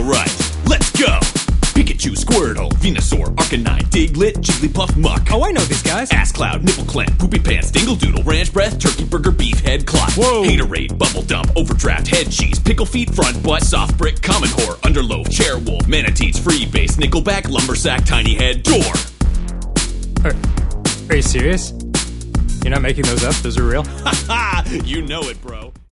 Alright, let's go! Pikachu, Squirtle, Venusaur, Arcanine, Diglett, Jigglypuff, Muck. Oh, I know these guys. Ass Cloud, Nipple Clamp, Poopy Pants, Dingle Doodle, Ranch Breath, Turkey Burger, Beef Head, Clot. Whoa. Haterade, Bubble Dump, Overdraft, Head Cheese, Pickle Feet, Front Butt, Soft Brick, Common Whore, Underloaf, Chairwolf, Manatees, Freebase, Nickelback, Lumbersack, Tiny Head, Door. Are you serious? You're not making those up? Those are real? Ha ha! You know it, bro.